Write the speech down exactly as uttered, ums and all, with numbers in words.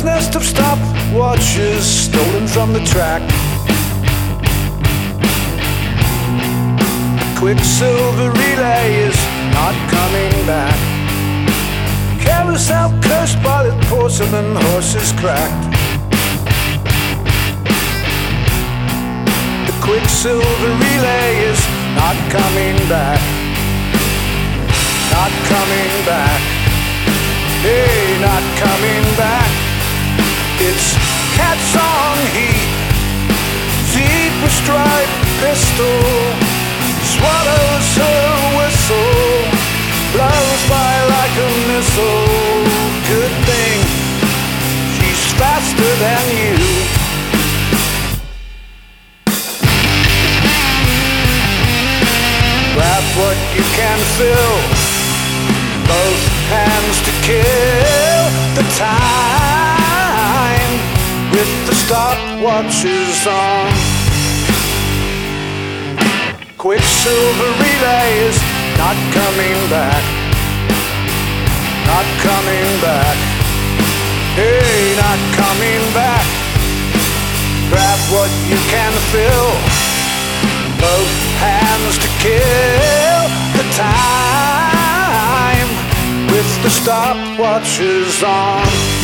nest of stopwatches stolen from the track. The quicksilver relay is not coming back. Carousel cursed by the porcelain horses cracked. The quicksilver relay is not coming back. Not coming back. Hey, not coming back. It's cats on heat, feet with striped pistol, swallows her whistle, blows by like a missile. Good thing she's faster than you. Grab what you can fill, both hands to kill the time with the stopwatches on. Quicksilver relay is not coming back. Not coming back. Hey, not coming back. Grab what you can fill, both hands to kill the time with the stopwatches on.